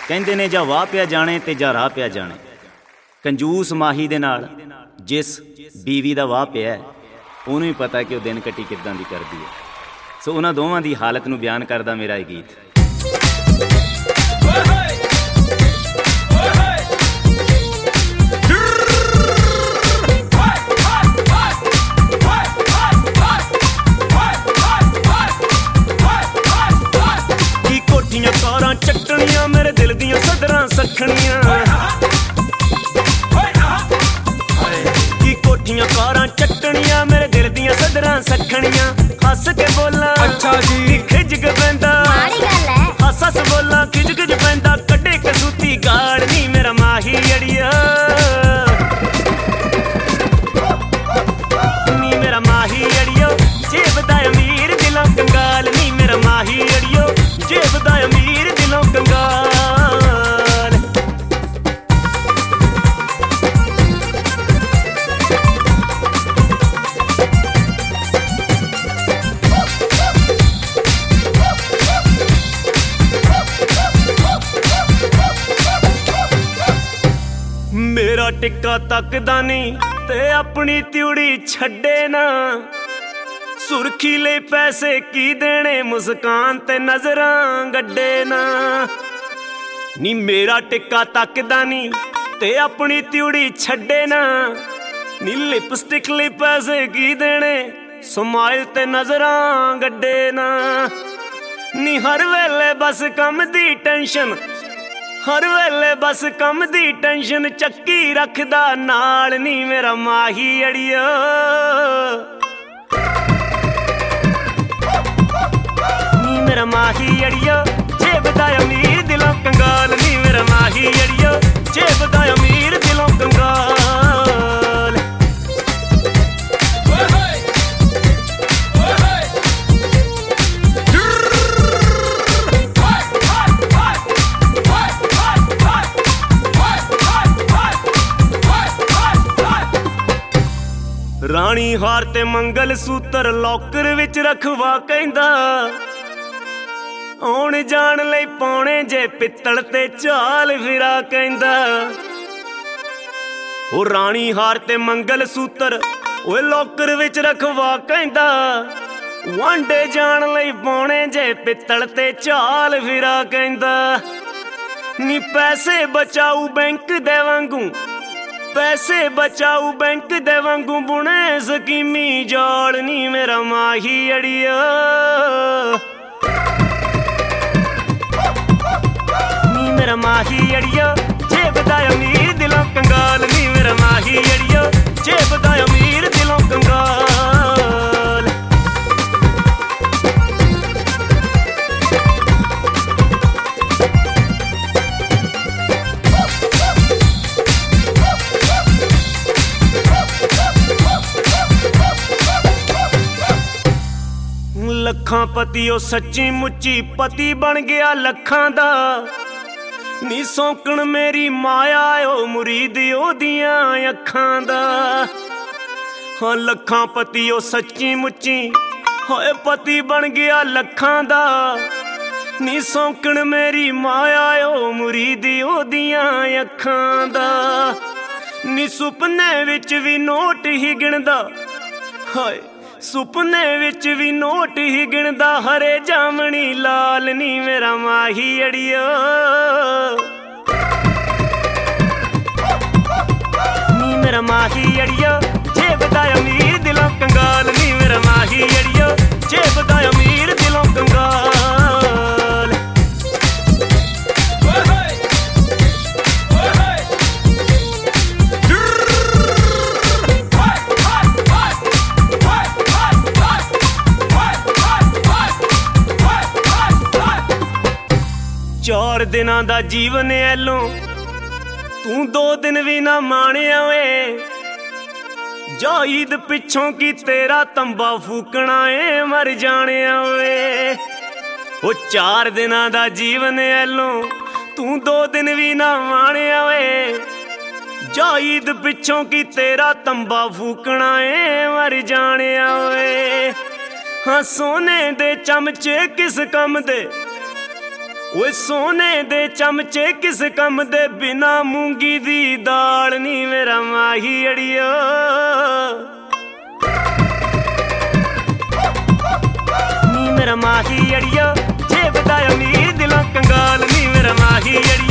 ਕਹਿੰਦੇ ਨੇ ਜਾਂ ਵਾਹ ਪਿਆ ਜਾਣੇ ਤੇ ਜਾਂ ਰਾਹ ਪਿਆ ਜਾਣੇ। ਕੰਜੂਸ ਮਾਹੀ ਦੇ ਨਾਲ ਜਿਸ ਬੀਵੀ ਦਾ ਵਾਹ ਪਿਆ ਉਹਨੂੰ ਹੀ ਪਤਾ ਕਿ ਉਹ ਦਿਨ ਕੱਟੀ ਕਿੱਦਾਂ ਦੀ ਕਰਦੀ ਹੈ। ਸੋ ਉਹਨਾਂ ਦੋਵਾਂ ਦੀ ਹਾਲਤ ਨੂੰ ਬਿਆਨ ਕਰਦਾ ਮੇਰਾ ਇਹ ਗੀਤ। ਕੋਠੀਆਂ ਕਾਰਾਂ ਚੱਟਣੀਆਂ ਮੇਰੇ ਦਿਲ ਦੀਆਂ ਸਦਰਾਂ ਸੱਖਣੀਆਂ, ਕੀ ਕੋਠੀਆਂ ਕਾਰਾਂ ਚੱਟਣੀਆਂ ਮੇਰੇ ਦਿਲ ਦੀਆਂ ਸਦਰਾਂ ਸੱਖਣੀਆਂ। ਹੱਸ ਕੇ ਬੋਲਾਂ ਅੱਛਾ ਜੀ ਖਿੱਚ ਕੇ ਪੈਂਦਾ, ਹੱਸ ਹੱਸ ਬੋਲਾਂ ਖਿੱਚ ਖਿੱਚ ਪੈਂਦਾ। ਕੱਢੇ ਕਸੂਤੀ ਗਾਲ ਨੀ ਮੇਰਾ ਮਾਹੀ ਅੜੀਆ, ਨੀ ਮੇਰਾ ਮਾਹੀ ਅੜੀਓ ਜੇਬ ਦਾ ਅਮੀਰ ਦਿਲੋਂ ਕੰਗਾਲ। ਨੀ ਮੇਰਾ ਮਾਹੀ ਅੜੀਓ ਜੇਬ ਦਾ ਅਮੀਰ ਦਿਲੋਂ ਕੰਗਾਲ। ਮੇਰਾ ਟਿੱਕਾ ਤੱਕਦਾ ਨੀ ਤੇ ਆਪਣੀ ਤਿਉੜੀ ਛੱਡੇ ਨਾ, ਸੁਰਖੀ ਲਈ ਪੈਸੇ ਕੀ ਦੇਣੇ ਮੁਸਕਾਨ ਤੇ ਨਜ਼ਰਾਂ ਗੱਡੇ ਨਾ। ਨੀ ਮੇਰਾ ਟਿੱਕਾ ਤੱਕਦਾ ਨੀ ਤੇ ਆਪਣੀ ਤਿਉੜੀ ਛੱਡੇ ਨਾ, ਨੀ ਲਿਪਸਟਿਕ ਲਈ ਪੈਸੇ ਕੀ ਦੇਣੇ ਸਮਾਈਲ ਤੇ ਨਜ਼ਰਾਂ ਗੱਡੇ ਨਾ। ਨੀ ਹਰ ਵੇਲੇ ਬਸ ਕੰਮ ਦੀ ਟੈਨਸ਼ਨ, ਹਰ ਵੇਲੇ ਬਸ ਕੰਮ ਦੀ ਟੈਨਸ਼ਨ ਚੱਕੀ ਰੱਖਦਾ ਨਾਲ। ਨੀ ਮੇਰਾ ਮਾਹੀ ਅੜੀਓ, ਨੀ ਮੇਰਾ ਮਾਹੀ ਅੜੀਓ ਜੇਬ ਦਾ ਅਮੀਰ ਦਿਲੋਂ ਕੰਗਾਲ। ਨੀ ਮੇਰਾ ਮਾਹੀ ਅੜੀਓ ਜੇਬ ਦਾ ਅਮੀਰ ਦਿਲੋਂ ਕੰਗਾਲ। ਰਾਣੀ ਹਾਰ ਤੇ ਮੰਗਲ ਸੂਤਰ ਲੋਕਰ ਵਿੱਚ ਰਖਵਾ ਕਹਿੰਦਾ, ਆਉਣ ਜਾਣ ਲਈ ਪਾਉਣੇ ਜੇ ਪਿੱਤਲ ਤੇ ਝਾਲ ਫਿਰਾ ਕਹਿੰਦਾ। ਉਹ ਰਾਣੀ ਹਾਰ ਤੇ ਮੰਗਲ ਸੂਤਰ ਓਏ ਲੋਕਰ ਵਿੱਚ ਰਖਵਾ ਕਹਿੰਦਾ, ਵਾਂਡੇ ਜਾਣ ਲਈ ਪਾਉਣੇ ਜੇ ਪਿੱਤਲ ਤੇ ਝਾਲ ਫਿਰਾ ਕਹਿੰਦਾ। ਨੀ ਪੈਸੇ ਬਚਾਊ ਬੈਂਕ ਦੇ ਵਾਂਗੂ, ਪੈਸੇ ਬਚਾਊ ਬੈਂਕ ਦੇ ਵਾਂਗੂ ਬੁਣੇ ਸਕੀਮੀ ਜਾਲ। ਨੀ ਮੇਰਾ ਮਾਹੀ ਅੜੀਆ, ਨੀ ਮੇਰਾ ਮਾਹੀ ਅੜੀਆ ਜੇਬ ਦਾ ਅਮੀਰ ਦਿਲੋਂ ਕੰਗਾਲ। ਨੀ ਮੇਰਾ ਮਾਹੀ ਅੜੀਆ ਜੇਬ ਦਾ ਅਮੀਰ ਦਿਲੋਂ ਕੰਗਾਲ। ਲੱਖਾਂ ਪਤੀ ਉਹ ਸੱਚੀ ਮੁੱਚੀ ਪਤੀ ਬਣ ਗਿਆ ਲੱਖਾਂ ਦਾ, ਨੀ ਸੌਂਕਣ ਮੇਰੀ ਮਾਇਆ ਉਹ ਮੁਰੀਦ ਉਹਦੀਆਂ ਅੱਖਾਂ ਦਾ। ਹਾਂ ਲੱਖਾਂ ਪਤੀ ਉਹ ਸੱਚੀ ਮੁੱਚੀ ਹੋਏ ਪਤੀ ਬਣ ਗਿਆ ਲੱਖਾਂ ਦਾ, ਨੀ ਸੌਂਕਣ ਮੇਰੀ ਮਾਇਆ ਉਹ ਮੁਰੀਦ ਉਹਦੀਆਂ ਅੱਖਾਂ ਦਾ। ਨੀ ਸੁਪਨੇ ਵਿੱਚ ਵੀ ਨੋਟ ਹੀ ਗਿਣਦਾ, ਹਾਏ ਸੁਪਨੇ ਵਿੱਚ ਵੀ ਨੋਟ ਹੀ ਗਿਣਦਾ ਹਰੇ ਜਾਮਣੀ ਲਾਲ। ਨੀ ਮੇਰਾ ਮਾਹੀ ਅੜੀਓ, ਨੀ ਮੇਰਾ ਮਾਹੀ ਅੜੀਓ ਜੇਬ ਦਾ ਅਮੀਰ ਦਿਲੋਂ ਕੰਗਾਲ। ਨੀ ਮੇਰਾ ਮਾਹੀ ਅੜੀਓ ਜੇਬ ਦਾ ਅਮੀਰ ਦਿਲੋਂ ਕੰਗਾਲ। ਚਾਰ ਦਿਨਾਂ ਦਾ ਜੀਵਨ ਐਲੋਂ ਤੂੰ 2 ਦਿਨ ਵੀ ਨਾ ਮਾਣਿਆ ਓਏ, ਜਾ ਈਦ ਪਿੱਛੋਂ ਕੀ ਤੇਰਾ ਤੰਬਾ ਫੂਕਣਾ ਏ ਮਰ ਜਾਣਿਆ ਓਏ। ਉਹ 4 ਦਿਨਾਂ ਦਾ ਜੀਵਨ ਐਲੋਂ ਤੂੰ 2 ਦਿਨ ਵੀ ਨਾ ਮਾਣਿਆ ਓਏ, ਜਾ ਈਦ ਪਿੱਛੋਂ ਕੀ ਤੇਰਾ ਤੰਬਾ ਫੂਕਣਾ ਏ ਮਰ ਜਾਣਿਆ ਓਏ। ਹਾਂ ਸੋਨੇ ਦੇ ਚਮਚੇ ਕਿਸ ਕੰਮ ਦੇ, ओए सोने दे चमचे किस कम दे बिना मूंगी दी दाल नी मेरा माही अड़ियो। नी मेरा माही अड़ियो, जेब दा अमीर दिलों कंगाल नी मेरा माही अड़ियो।